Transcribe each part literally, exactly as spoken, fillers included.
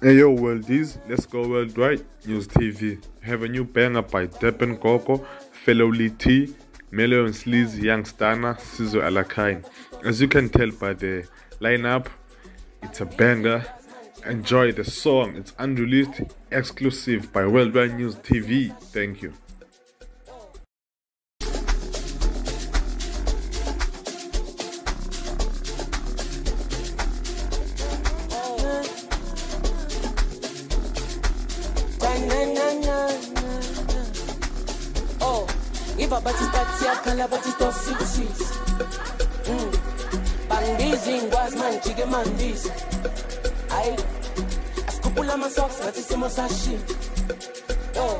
Hey yo, worldies, let's go worldwide. News T V. Have a new banger by Deben Gogo, Fellow Lee T, Melo and Sleazy, Young Stana, Sizo Alakain. As you can tell by the lineup, it's a banger. Enjoy the song. It's unreleased, exclusive by Worldwide News T V. Thank you. Oh, if a batty starts here, can a batty stop six six. Bambizing was man, chicken man, this. I, a scupula my socks, that is the sashi. Oh,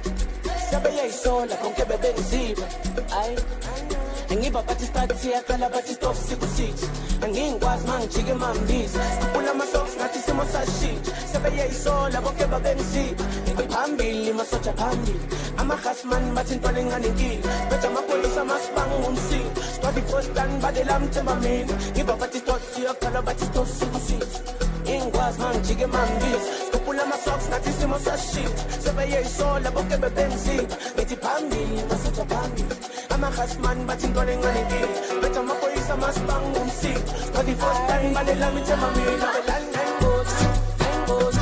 Sabaya is all, I can't get a benziba. I, and if a batty starts here, can a batty stop six six. And in was man, chicken man, this. Scupula my socks, that is the sashi. Sabaya is all, I can't get a benziba. Pambi, ma such a pambi. I'm a husband, but in calling an inky. But I'm a police, I'm a spang on sea. Study first stand by the lamb to my main. Give up at the top, see a color, but it's not super seat. In glass man, chicken man, this. Scopula my socks, not is my shit. Sabaya is all about the benzi. It's a pambi, ma such a pambi. I'm a husband, but in calling an inky. But I'm a police, I'm a spang on sea. Study first stand by the lamb to my main. The land and goes, and goes.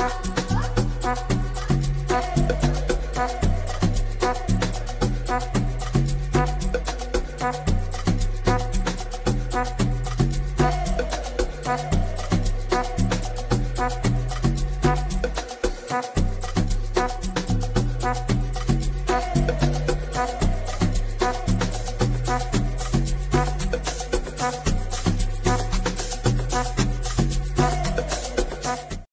Bye.